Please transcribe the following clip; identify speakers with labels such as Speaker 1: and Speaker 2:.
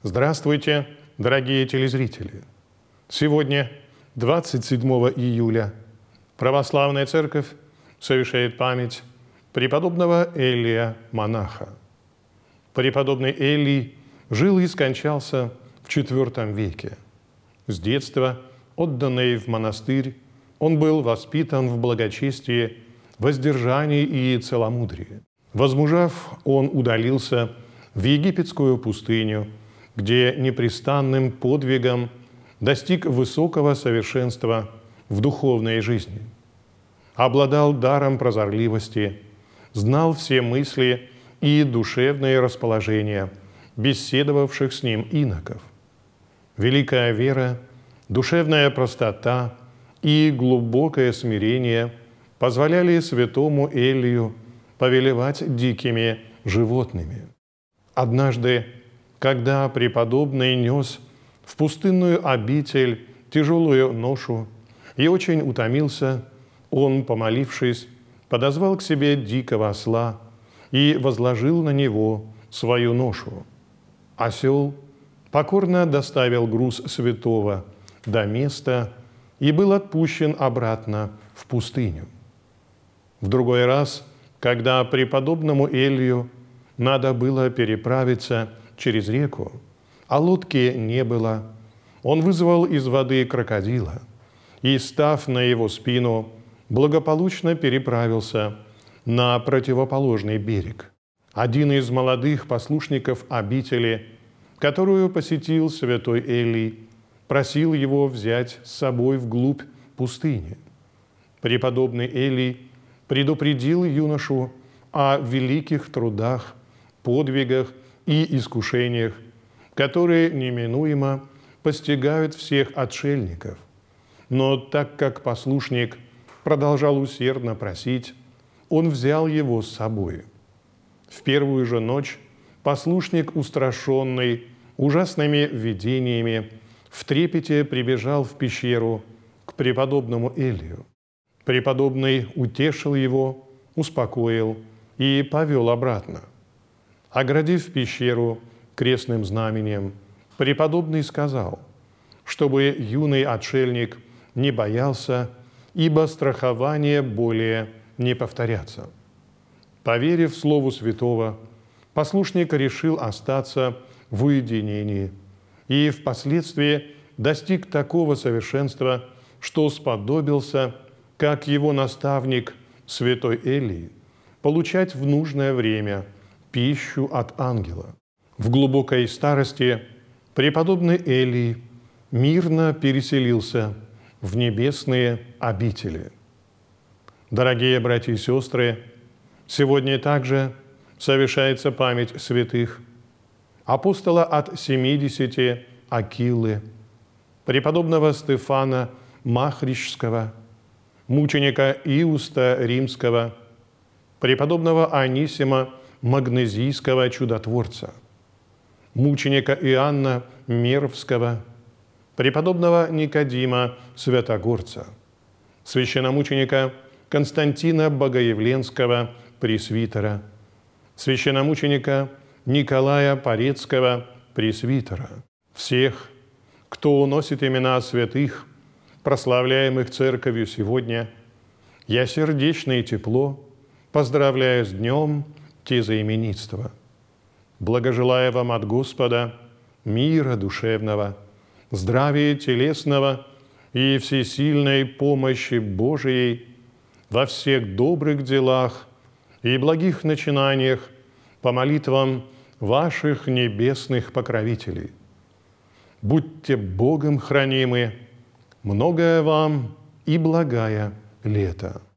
Speaker 1: Здравствуйте, дорогие телезрители! Сегодня, 27 июля, Православная Церковь совершает память преподобного Элия Монаха. Преподобный Элий жил и скончался в IV веке. С детства, отданный в монастырь, он был воспитан в благочестии, воздержании и целомудрии. Возмужав, он удалился в египетскую пустыню, где непрестанным подвигом достиг высокого совершенства в духовной жизни. Обладал даром прозорливости, знал все мысли и душевные расположения беседовавших с ним иноков. Великая вера, душевная простота и глубокое смирение позволяли святому Элию повелевать дикими животными. Однажды, когда преподобный нес в пустынную обитель тяжелую ношу и очень утомился, он, помолившись, подозвал к себе дикого осла и возложил на него свою ношу. Осел покорно доставил груз святого до места и был отпущен обратно в пустыню. В другой раз, когда преподобному Элию надо было переправиться через реку, а лодки не было, он вызвал из воды крокодила и, став на его спину, благополучно переправился на противоположный берег. Один из молодых послушников обители, которую посетил святой Элий, просил его взять с собой вглубь пустыни. Преподобный Элий предупредил юношу о великих трудах, подвигах и искушениях, которые неминуемо постигают всех отшельников. Но так как послушник продолжал усердно просить, он взял его с собой. В первую же ночь послушник, устрашенный ужасными видениями, в трепете прибежал в пещеру к преподобному Элию. Преподобный утешил его, успокоил и повел обратно. Оградив пещеру крестным знаменем, преподобный сказал, чтобы юный отшельник не боялся, ибо страхование более не повторятся. Поверив слову святого, послушник решил остаться в уединении и впоследствии достиг такого совершенства, что сподобился, как его наставник святой Элий, получать в нужное время пищу от ангела. В глубокой старости преподобный Элий мирно переселился в небесные обители. Дорогие братья и сестры, сегодня также совершается память святых апостола от 70 Акилы, преподобного Стефана Махричского, мученика Иуста Римского, преподобного Анисима Магнезийского чудотворца, мученика Иоанна Мервского, преподобного Никодима Святогорца, священномученика Константина Богоявленского пресвитера, священномученика Николая Порецкого пресвитера, всех, кто носит имена святых, прославляемых Церковью сегодня, я сердечно и тепло поздравляю с днем тезаименитства. Благожелаю вам от Господа мира душевного, здравия телесного и всесильной помощи Божией во всех добрых делах и благих начинаниях по молитвам ваших небесных покровителей. Будьте Богом хранимы, многое вам и благая лето.